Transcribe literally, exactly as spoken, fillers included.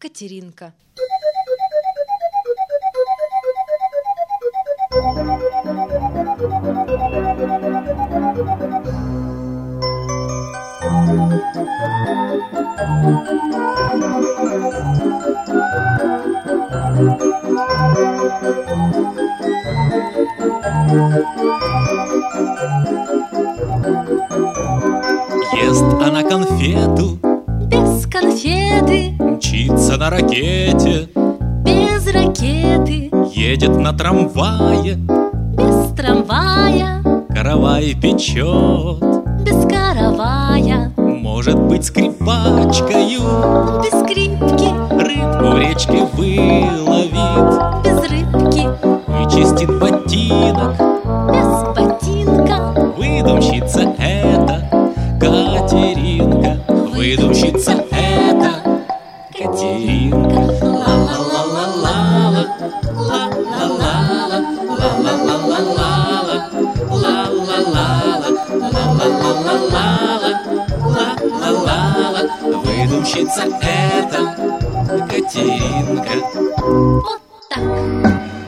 Катеринка. Ест она конфету Без конфеты, мчится на ракете, без ракеты, едет на трамвае, без трамвая, каравай печет. без каравая, Может быть, скрипачкою без скрипки, рыбку в речке выловит, без рыбки, вычистит ботинок. без ботинка. Выдумщица это Катеринка, выдумщица это Катеринка. Ла-ла-ла-ла-ла-ла, ла-ла-ла-ла, ла-ла-ла-ла-ла, ла-ла-ла-ла, ла-ла-ла-ла-ла, ла-ла-ла-ла. Выдумщица это Катеринка. Вот так.